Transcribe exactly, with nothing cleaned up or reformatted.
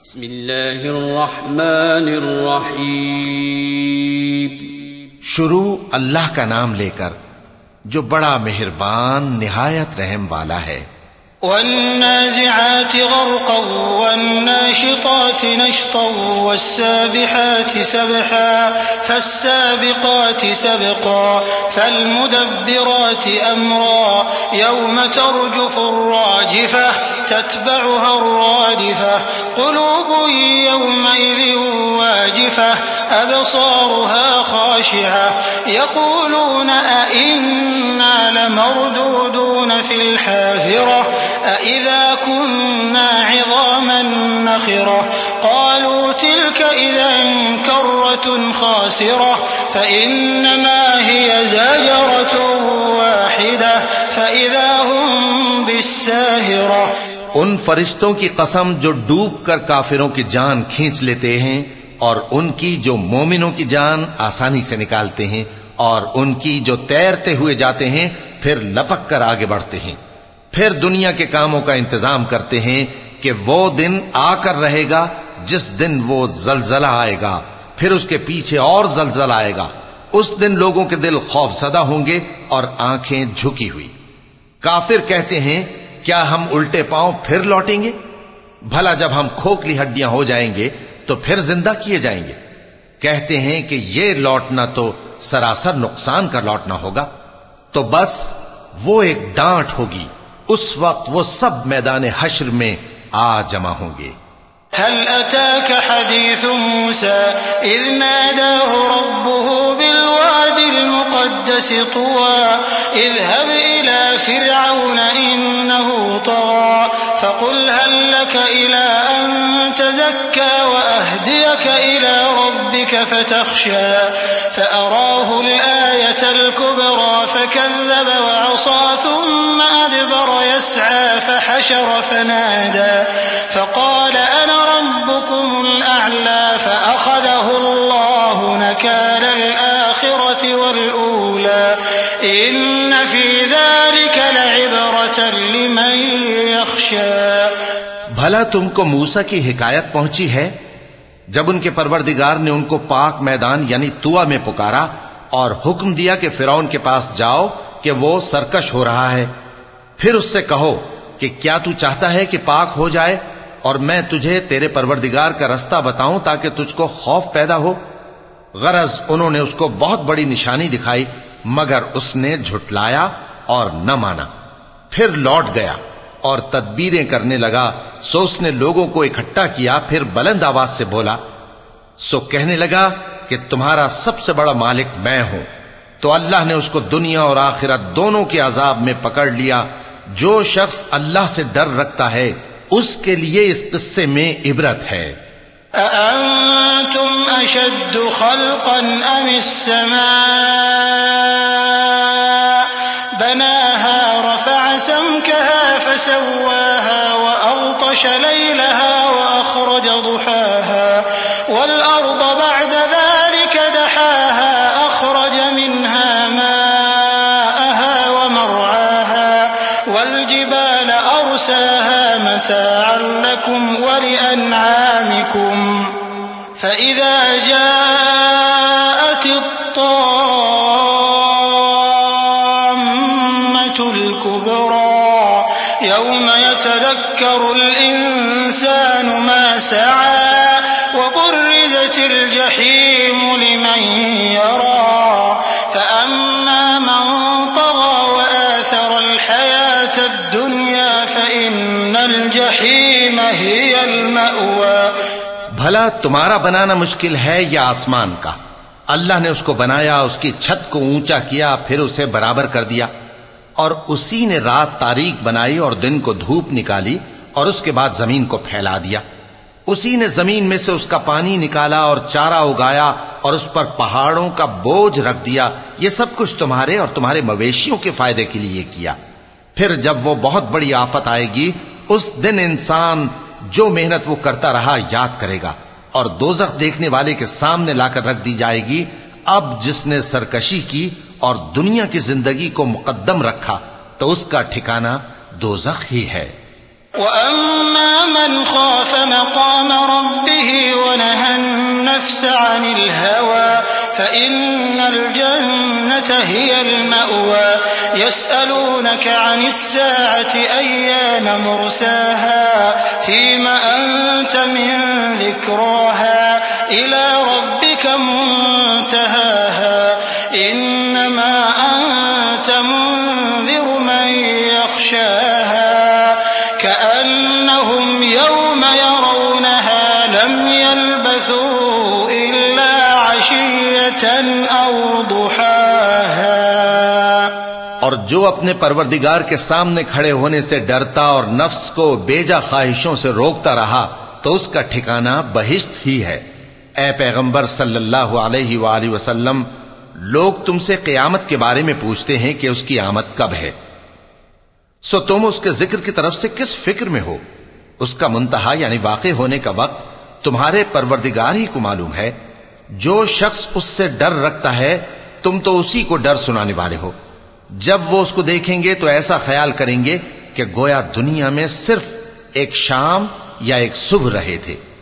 بسم اللہ الرحمن الرحیم. شروع اللہ کا نام لے کر جو بڑا مہربان نہایت رحم والا ہے. والنازعات غرقا والناشطات نشطا والسابحات سبحا فالسابقات سبقا فالمدبرات أمرا يوم ترجف الراجفة تتبعها الرادفة قلوب يومئذ واجفة أبصارها خاشعة يقولون أئنا لمردودون في الحافرة أَإِذَا كُنَّا عِظَامًا نَخِرَةً قَالُوا تِلْكَ إِذًا كَرَّةٌ خَاسِرَةٌ فَإِنَّمَا هِيَ زَجْرَةٌ وَاحِدَةٌ فَإِذَا هُمْ بِالسَّاهِرَةِ. ان فرشتوں کی قسم جو ڈوب کر کافروں کی جان کھینچ لیتے ہیں اور ان کی جو مومنوں کی جان آسانی سے نکالتے ہیں اور ان کی جو تیرتے ہوئے جاتے ہیں پھر لپک کر آگے بڑھتے ہیں. پھر دنیا کے کاموں کا انتظام کرتے ہیں کہ وہ دن آ کر رہے گا جس دن وہ زلزلہ آئے گا، پھر اس کے پیچھے اور زلزلہ آئے گا. اس دن لوگوں کے دل خوف زدہ ہوں گے اور آنکھیں جھکی ہوئی. کافر کہتے ہیں کیا ہم الٹے پاؤں پھر لوٹیں گے؟ بھلا جب ہم کھوکھلی ہڈیاں ہو جائیں گے تو پھر زندہ کیے جائیں گے. کہتے ہیں کہ یہ لوٹنا تو سراسر نقصان کا لوٹنا ہوگا. تو بس وہ ایک ڈانٹ ہوگی، اس وقت وہ سب میدان حشر میں آ جمع ہوں گے. هل أتاك حديث موسى إذ ناداه ربه بالواد المقدس طوى اذهب إلى فرعون إنه طغى فقل هل لك إلى أن تزكى وأهديك إلى ربك فتخشى فأراه الآية الكبرى فكذب وعصى ثم أدبر يسعى فحشر فنادى فقال أنا ربكم الأعلى فأخذه الله نكال الآخرة والأولى إن في ذلك لعبرة لمن يخشى. بھلا تم کو موسیٰ کی حکایت پہنچی ہے جب ان کے پروردگار نے ان کو پاک میدان یعنی طویٰ میں پکارا اور حکم دیا کہ فرعون کے پاس جاؤ کہ وہ سرکش ہو رہا ہے. پھر اس سے کہو کہ کیا تو چاہتا ہے کہ پاک ہو جائے اور میں تجھے تیرے پروردگار کا رستہ بتاؤں تاکہ تجھ کو خوف پیدا ہو. غرض انہوں نے اس کو بہت بڑی نشانی دکھائی مگر اس نے جھٹلایا اور نہ مانا. پھر لوٹ گیا اور تدبیریں کرنے لگا. سو اس نے لوگوں کو اکٹھا کیا، پھر بلند آواز سے بولا سو کہنے لگا کہ تمہارا سب سے بڑا مالک میں ہوں. تو اللہ نے اس کو دنیا اور آخرت دونوں کے عذاب میں پکڑ لیا. جو شخص اللہ سے ڈر رکھتا ہے اس کے لیے اس قصے میں عبرت ہے. أأنتم أشد خلقا أم السماء بناها رفع سمكها فسواها وأغطش ليلها وأخرج ضحاها والأرض بعد ذلك دحاها أخرج منها ماءها ومرعاها والجبال أرساها متاعا لكم ولأنعامكم فإذا جاءت الطامة الكبرى يوم يتذكر الإنسان ما سعى وبرزت الجحيم لمن يرى فأما من طغى وآثر الحياة الدنيا فإن الجحيم هي المأوى. بھلا تمہارا بنانا مشکل ہے یا آسمان کا؟ اللہ نے اس کو بنایا، اس کی چھت کو اونچا کیا، پھر اسے برابر کر دیا، اور اسی نے رات تاریک بنائی اور دن کو دھوپ نکالی اور اس کے بعد زمین کو پھیلا دیا. اسی نے زمین میں سے اس کا پانی نکالا اور چارہ اگایا اور اس پر پہاڑوں کا بوجھ رکھ دیا. یہ سب کچھ تمہارے اور تمہارے مویشیوں کے فائدے کے لیے کیا. پھر جب وہ بہت بڑی آفت آئے گی اس دن انسان جو محنت وہ کرتا رہا یاد کرے گا اور دوزخ دیکھنے والے کے سامنے لا کر رکھ دی جائے گی. اب جس نے سرکشی کی اور دنیا کی زندگی کو مقدم رکھا تو اس کا ٹھکانہ دوزخ ہی ہے. وَأَمَّا مَنْ خَافَ مَقَامَ رَبِّهِ وَنَهَى النَّفْسَ عَنِ الْهَوَى فَإِنَّ الْجَنَّةَ هِيَ الْمَأْوَى يَسْأَلُونَكَ عَنِ السَّاعَةِ أَيَّانَ مُرْسَاهَا فِيمَ أَنْتَ مِنْ ذِكْرَاهَا إِلَى رَبِّكَ مُنْتَهَاهَا إِنَّمَا أَنْتَ مُنْذِرُ مَنْ يَخْشَاهَا كأنهم يوم يرونها لم يلبثوا إلا عشية أو ضحاها۔ اور جو اپنے پروردگار کے سامنے کھڑے ہونے سے ڈرتا اور نفس کو بیجا خواہشوں سے روکتا رہا تو اس کا ٹھکانہ بہشت ہی ہے۔ اے پیغمبر صلی اللہ علیہ وآلہ وسلم، لوگ تم سے قیامت کے بارے میں پوچھتے ہیں کہ اس کی آمد کب ہے، سو تم اس کے ذکر کی طرف سے کس فکر میں ہو؟ اس کا منتہا یعنی واقع ہونے کا وقت تمہارے پروردگار ہی کو معلوم ہے۔ جو شخص اس سے ڈر رکھتا ہے تم تو اسی کو ڈر سنانے والے ہو۔ جب وہ اس کو دیکھیں گے تو ایسا خیال کریں گے کہ گویا دنیا میں صرف ایک شام یا ایک صبح رہے تھے۔